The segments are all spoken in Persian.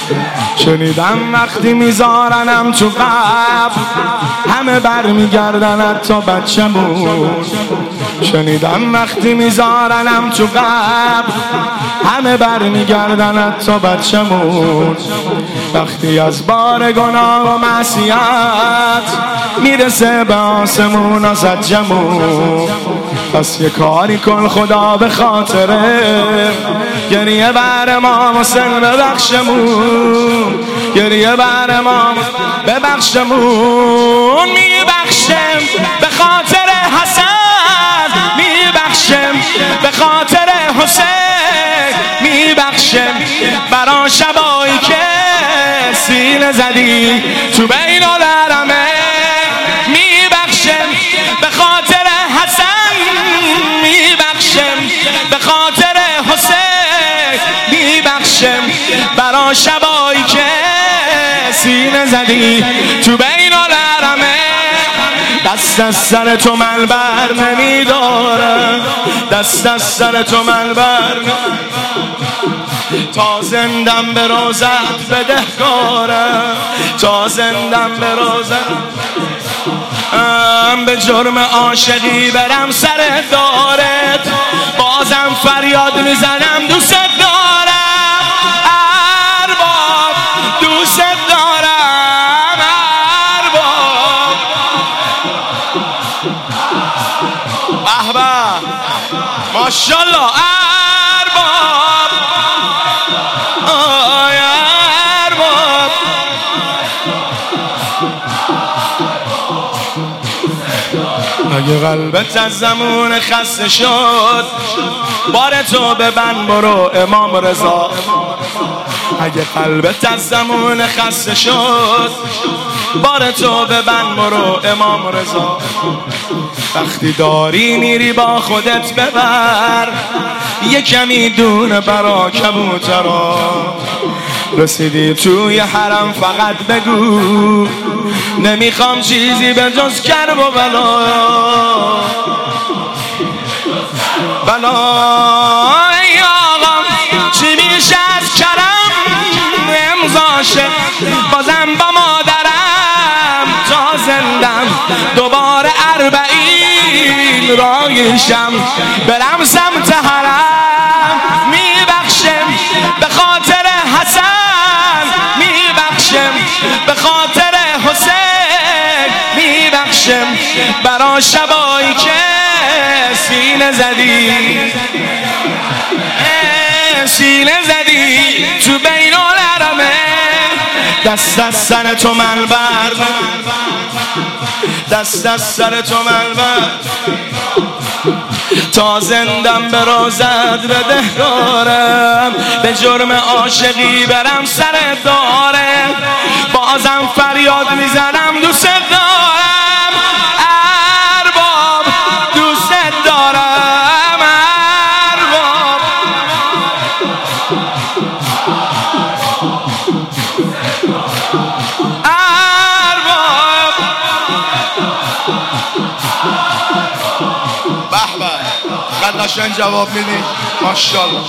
شنیدم وقتی میذارنم تو قبر همه برمیگردن حتی بچه‌مون. شنیدم وقتی میذارنم تو قبر همه برمیگردن حتی بچه‌مون. وقتی از بار گناه و معصیت میرسه به آسمون و زجمون، پس یه کاری کن خدا به خاطره گریه بر ما محسن ببخشمون، گریه بر ما ببخشمون. میبخشم به خاطر حسن، میبخشم به خاطر حسین، میبخشم برا شبایی که سینه زدی تو بین الحرمین. میبخشم به خاطر حسن، میبخشم به خاطر حسین، میبخشم برا شبایی که سینه زدی تو بین الحرمین. دست از سر تو من بر نمیدارم، دست از سر تو من بر تا زندم به روزت بدهکارم، تا زندم به روزت به جرم عاشقی برم سر دارت، بازم فریاد میزنم دوست دارم ارباب، دوست دارم ارباب. به به ماشاءالله ارباب، آی ارباب. اگه قلبت از زمون خسته شد بار تو ببند برو امام رضا. اگه قلبت از زمون خسته شد بار تو ببند برو امام رضا. وقتی داری میری با خودت ببر یه کمی دونه برا کبوترا. رسیدی توی حرم فقط بگو نمیخوام چیزی به جز کرب و بلا. بلا ای آقا چی میشه از کرم امضاشه، بازم با مادرم تا زندم دوباره 40 رایشم برم سمت حرم. میبخشم به خاطر حسن، میبخشم به خاطر حسین، میبخشم برا شبایی که سینه زدی، سینه زدی تو بین الحرمین. دست از سر تو من بر، دست از سر تو من بر تا زندم به روزت بدهکارم. به جرم عاشقی برم سر دارم، بازم فریاد میزنم دوست دارم ارباب، دوست دارم ارباب. ارباب به به قد قشنگ جواب میدی ماشاءالله.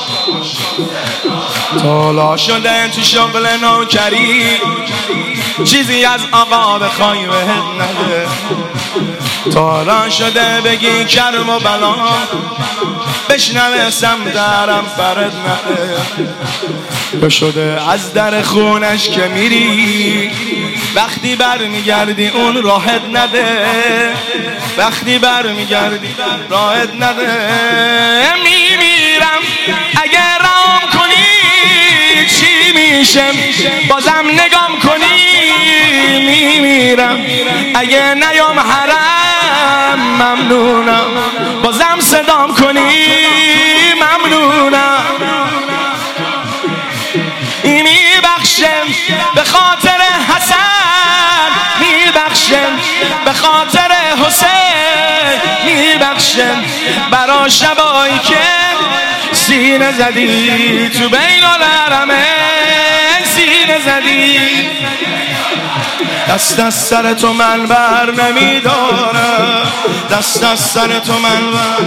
طالا شده تو شغل نوکری چیزی از آقا بخوای بهت نده. طالا شده بگی کرم و بلا بشنوه سمترم فرد نده. شده از در خونش که میری وقتی برمیگردی اون راحت نده، وقتی برمیگردی راحت نده. میمیرم اگر رام کنی چی میشم بازم نگام کنی. میمیرم اگه نیام حرم ممنونم بازم صدام کنی. ممنونم میبخشم به خاطر حسن، میبخشم به خاطر حسین، میبخشم برا شبایی که سینه زدی تو بین الحرمین، سینه زدی. دست از سر تو من بر نمیدارم، دست از سر تو من بر،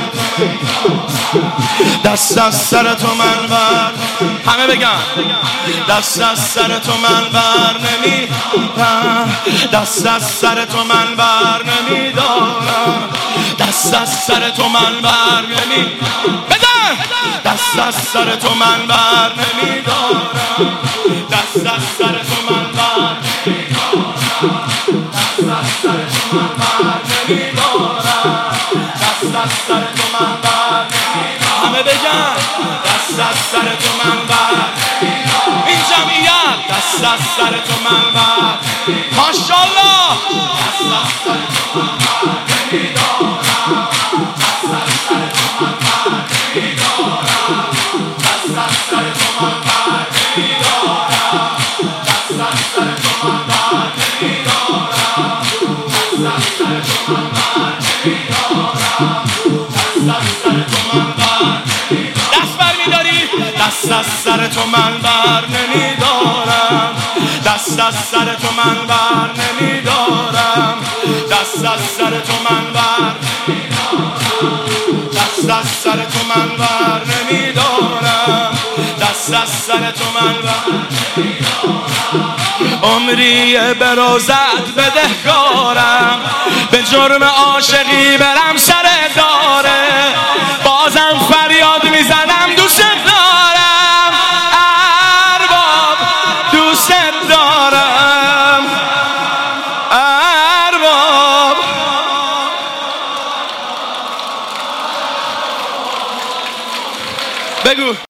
دست از سر تو من بر، همه بگن دست از سر تو من بر نمیدارم، دست از سر تو من بر نمیدارم، دست از سر تو من بر نمیدارم، بزن دست از سر تو من بر نمیدارم، دست از سر تو من بر نمیدارم، دست از سر تو من بر نمیدارم، دست از سر تو من بر نمیدارم، همه بگن دست از سر تو من بر نمیدارم، این جمعیت دست از سر تو من بر، ماشاءالله دست از سر تو من بر نمیدارم، دست از سر تو من بر نمیدارم، دست از سر تو من بر نمیدارم، دست از سر تو من بر نمیدارم، دست از سر تو من بر نمیدارم، دست از سر تو من بر، دست بر میداری، دست از سر تو من بر نمیدارم، دست از سر تو من بر نمیدارم، دست از سر تو من بر، دست از سر تو من بر نمیدارم، دست از سر تو من بر، عمری به روزت بدهکارم، به جرم عاشقی برم سر داره، بازم فریاد میزنم دوست دارم، ارباب دوست دارم، ارباب. بگو